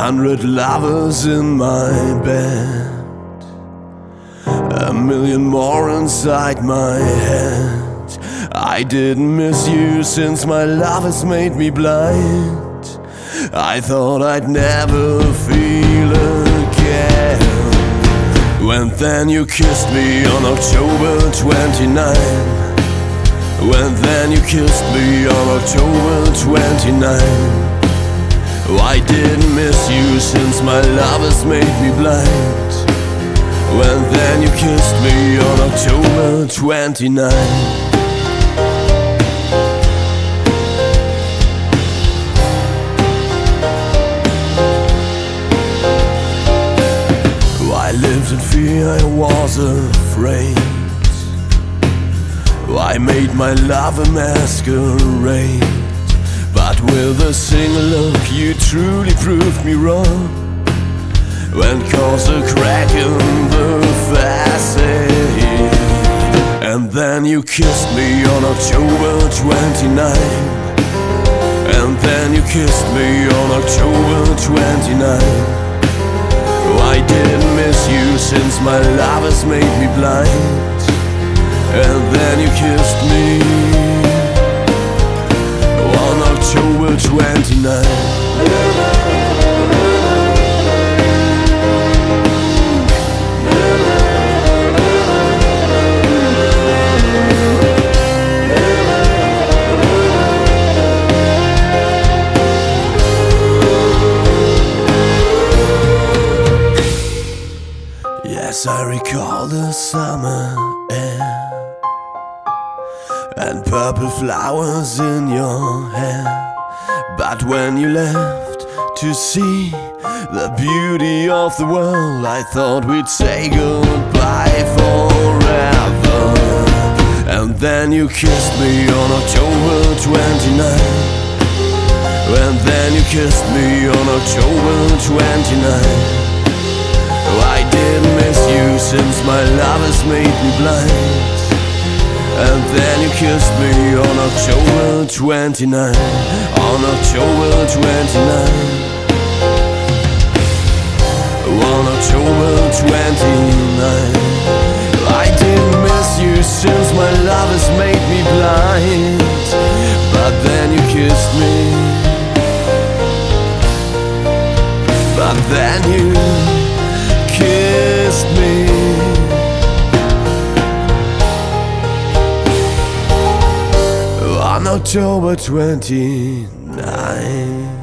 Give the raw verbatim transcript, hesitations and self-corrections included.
hundred lovers in my bed, a million more inside my head. I didn't miss you since my love has made me blind. I thought I'd never feel again. When then you kissed me on October twenty-ninth. When then you kissed me on October twenty-ninth. I didn't miss you since my love has made me blind. When then you kissed me on October twenty-ninth. I lived in fear, I was afraid. I made my love a masquerade. But with a single look you truly proved me wrong. When caused a crack in the facade. And then you kissed me on October twenty-ninth. And then you kissed me on October twenty-ninth. I didn't miss you since my love has made me blind. And then you kissed me on October twenty-ninth. Yes, I recall the summer air and purple flowers in your hair. But when you left to see the beauty of the world, I thought we'd say goodbye forever. And then you kissed me on October twenty-ninth. And then you kissed me on October twenty-ninth. I didn't miss you since my love has made me blind. And then you kissed me on October twenty-ninth. On October twenty-ninth. On October twenty-ninth. I didn't miss you since my love has made me blind. But then you kissed me. But then you kissed me on October twenty-ninth.